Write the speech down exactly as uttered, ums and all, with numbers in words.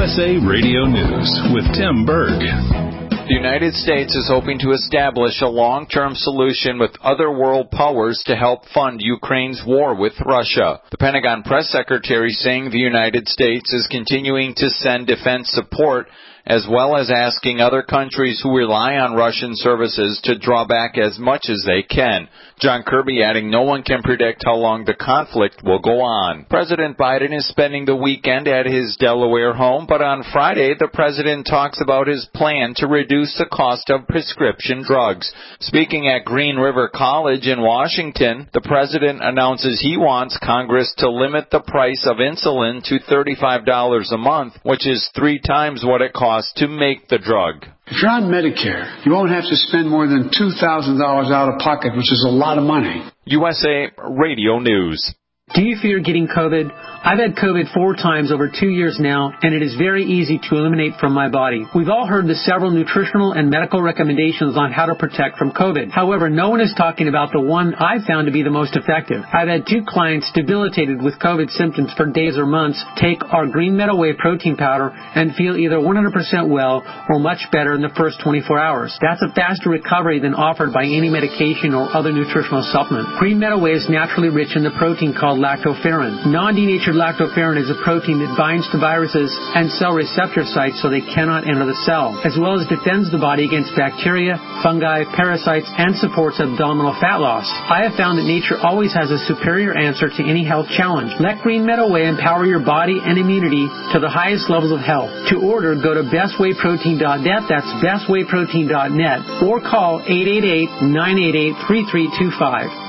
S A Radio News with Tim Berg. The United States is hoping to establish a long-term solution with other world powers to help fund Ukraine's war with Russia. The Pentagon press secretary saying the United States is continuing to send defense support as well as asking other countries who rely on Russian services to draw back as much as they can. John Kirby adding no one can predict how long the conflict will go on. President Biden is spending the weekend at his Delaware home, but on Friday the president talks about his plan to reduce the cost of prescription drugs. Speaking at Green River College in Washington, the president announces he wants Congress to limit the price of insulin to thirty-five dollars a month, which is three times what it costs to make the drug. If you're on Medicare, you won't have to spend more than two thousand dollars out of pocket, which is a lot of money. U S A Radio News. Do you fear getting COVID? I've had COVID four times over two years now, and it is very easy to eliminate from my body. We've all heard the several nutritional and medical recommendations on how to protect from COVID. However, no one is talking about the one I've found to be the most effective. I've had two clients debilitated with COVID symptoms for days or months take our Green Meadow Whey protein powder and feel either one hundred percent well or much better in the first twenty-four hours. That's a faster recovery than offered by any medication or other nutritional supplement. Green Meadow Whey is naturally rich in the protein called lactoferrin. Non-denatured lactoferrin is a protein that binds to viruses and cell receptor sites so they cannot enter the cell, as well as defends the body against bacteria, fungi, parasites, and supports abdominal fat loss. I have found that nature always has a superior answer to any health challenge. Let Green Meadow Whey empower your body and immunity to the highest levels of health. To order, go to best whey protein dot net, that's best whey protein dot net, or call eight eight eight, nine eight eight, three three two five.